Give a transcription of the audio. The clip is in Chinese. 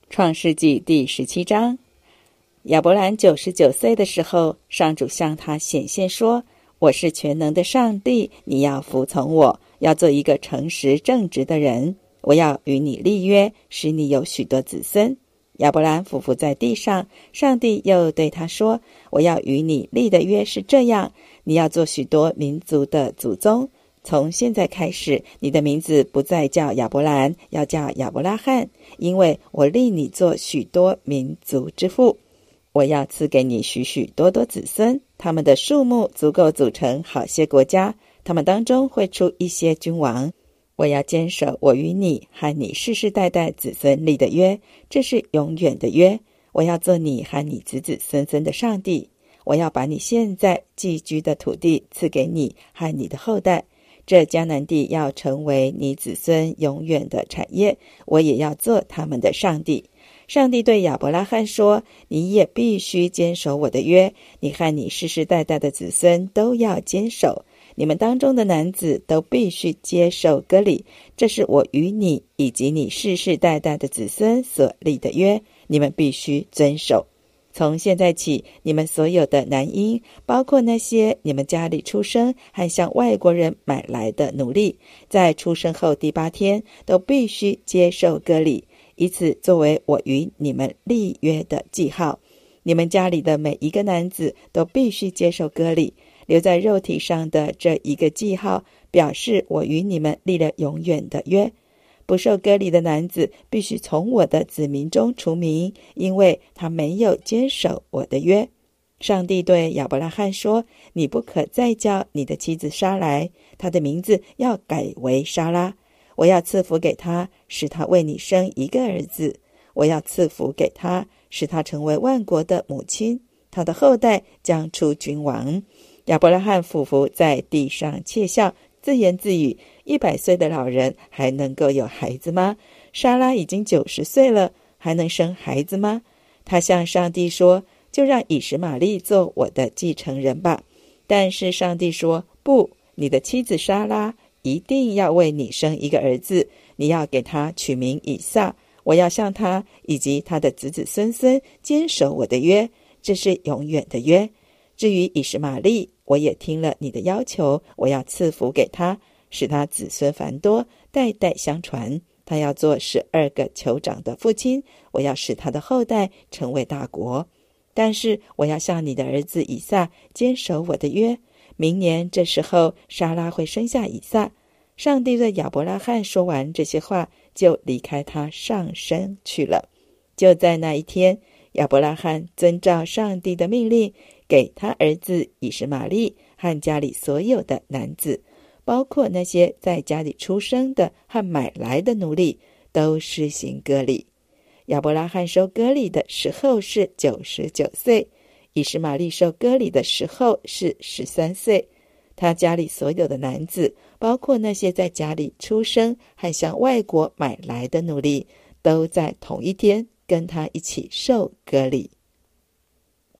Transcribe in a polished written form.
创世纪第17章，亚伯兰99岁的时候，上主向他显现说：我是全能的上帝，你要服从我，要做一个诚实正直的人，我要与你立约，使你有许多子孙。亚伯兰俯伏在地上，上帝又对他说：我要与你立的约是这样，你要做许多民族的祖宗，从现在开始，你的名字不再叫亚伯兰，要叫亚伯拉罕，因为我立你做许多民族之父。我要赐给你许许多多子孙，他们的数目足够组成好些国家，他们当中会出一些君王。我要坚守我与你和你世世代代子孙立的约，这是永远的约。我要做你和你子子孙孙的上帝。我要把你现在寄居的土地赐给你和你的后代，这迦南地要成为你子孙永远的产业，我也要做他们的上帝。上帝对亚伯拉罕说：你也必须坚守我的约，你和你世世代代的子孙都要坚守，你们当中的男子都必须接受割礼，这是我与你以及你世世代代的子孙所立的约，你们必须遵守。从现在起，你们所有的男婴，包括那些你们家里出生和向外国人买来的奴隶，在出生后第8天都必须接受割礼，以此作为我与你们立约的记号。你们家里的每一个男子都必须接受割礼，留在肉体上的这一个记号，表示我与你们立了永远的约。不受割礼的男子必须从我的子民中除名，因为他没有坚守我的约。上帝对亚伯拉罕说：你不可再叫你的妻子莎来，她的名字要改为莎拉。我要赐福给他，使他为你生一个儿子。我要赐福给他，使他成为万国的母亲，他的后代将出君王。亚伯拉罕俯伏在地上窃笑，自言自语：100岁的老人还能够有孩子吗？莎拉已经90岁了，还能生孩子吗？他向上帝说：就让以实玛利做我的继承人吧。但是上帝说：不，你的妻子莎拉一定要为你生一个儿子，你要给他取名以撒。我要向他以及他的子子孙孙坚守我的约，这是永远的约。至于以实玛利，我也听了你的要求，我要赐福给他，使他子孙繁多，代代相传。他要做12个酋长的父亲，我要使他的后代成为大国。但是我要向你的儿子以撒坚守我的约。明年这时候，莎拉会生下以撒。上帝对亚伯拉罕说完这些话，就离开他上升去了。就在那一天，亚伯拉罕遵照上帝的命令，给他儿子以实玛利和家里所有的男子，包括那些在家里出生的和买来的奴隶，都施行割礼。亚伯拉罕受割礼的时候是99岁，以实玛利受割礼的时候是13岁。他家里所有的男子，包括那些在家里出生和向外国买来的奴隶，都在同一天跟他一起受割礼。